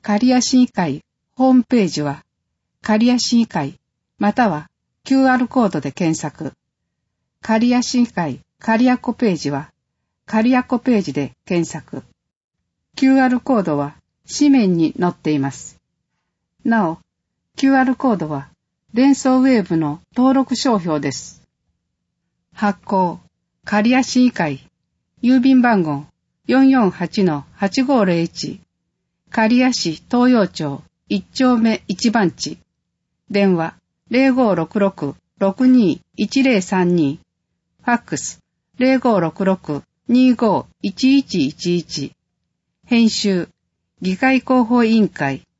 刈谷市議会ホームページは、刈谷市議会または QR コードで検索。刈谷市議会刈谷湖ページは、刈谷湖ページで検索。QR コードは紙面に載っています。なお、QR コードは連想ウェーブの登録商標です。発行、刈谷市議会、郵便番号 448-8501、刈谷市東洋町1丁目1番地、電話 0566-621032、ファックス 0566-251111、編集、議会広報委員会